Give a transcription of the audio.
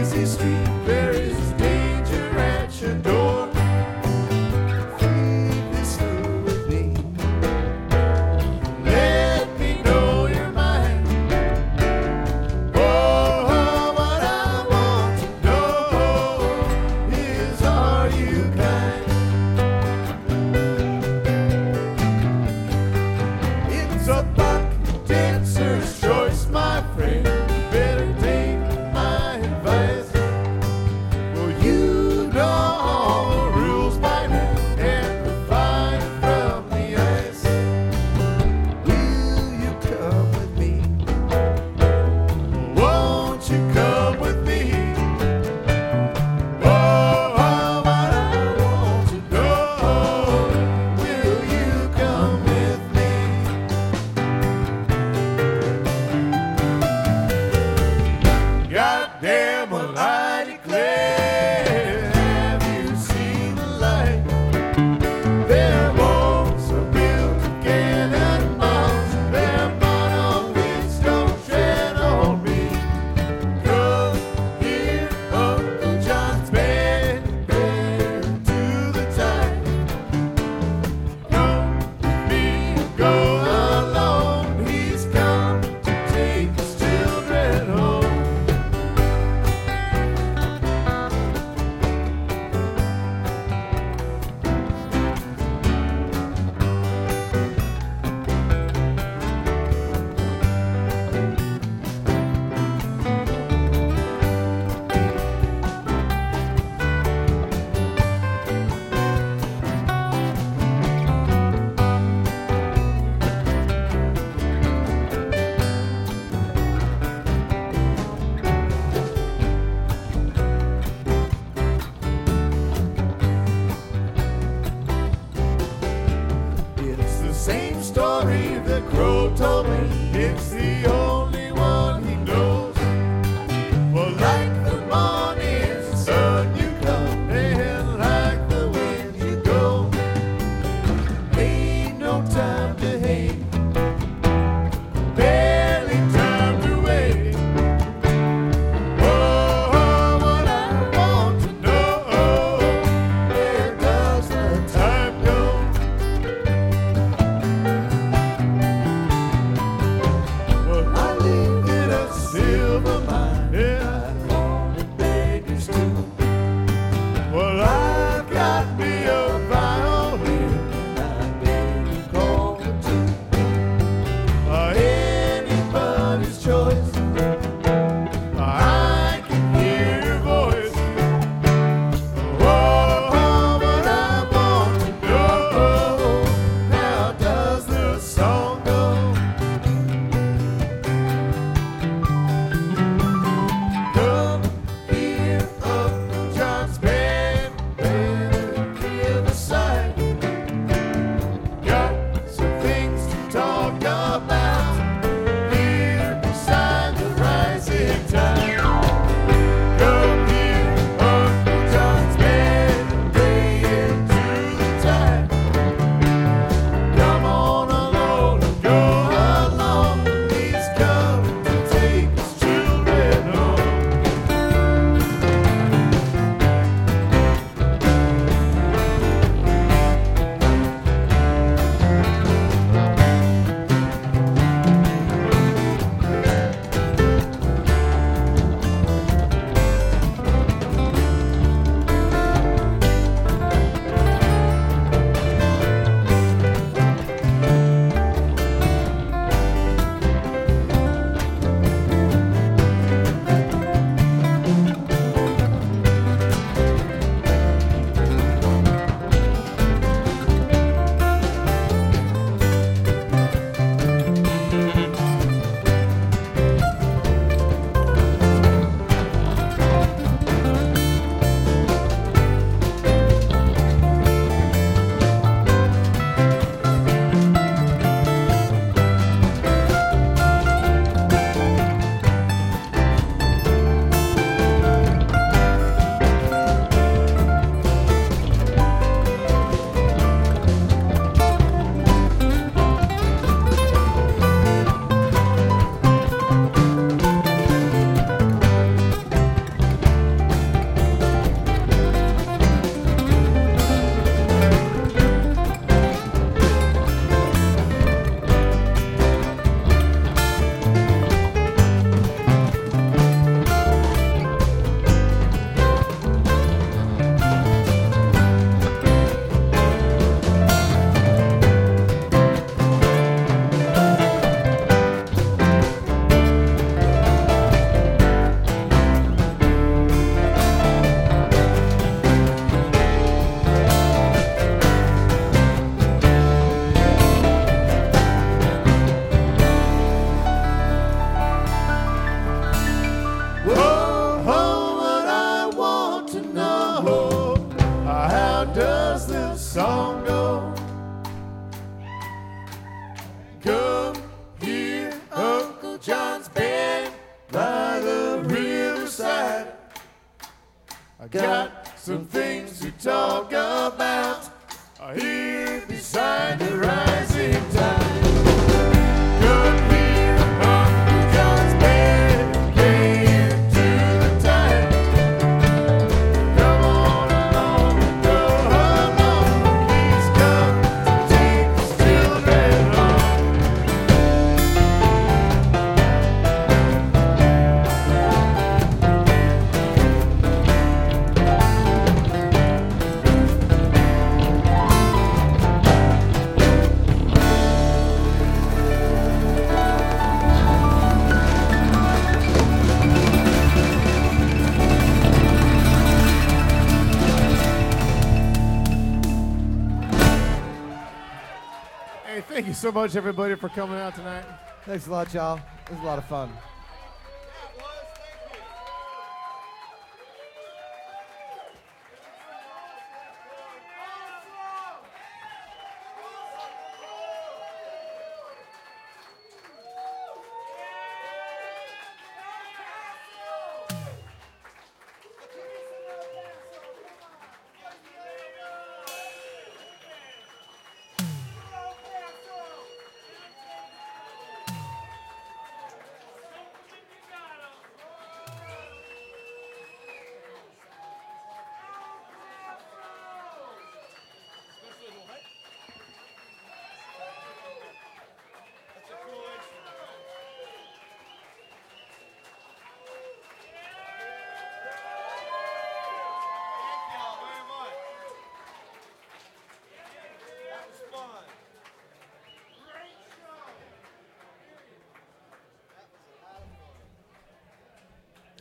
easy street, there is danger at your door. Feed this through with me. Let me know your mind. Oh, what I want to know is, are you kind? It's a buck dancer's choice, my friend. Better take my advice. For you know all the rules by now and the fire from the ice. Will you come with me? Won't you come with me? Oh, what I want to know. Will you come with me? Goddamn, well, I declare, have you seen the light? Their walls are built of cannonballs. Their bottom beats don't tread on me. Come hear Uncle John's band, band to the tide. Come with me, go alone. He's come to take his children home. I got some things to talk about here beside the rising tide. Good here, Uncle John's barricade to the tide. Come on along, go along. He's come to take his children home. Hey, thank you so much, everybody, for coming out tonight. Thanks a lot, y'all. It was a lot of fun.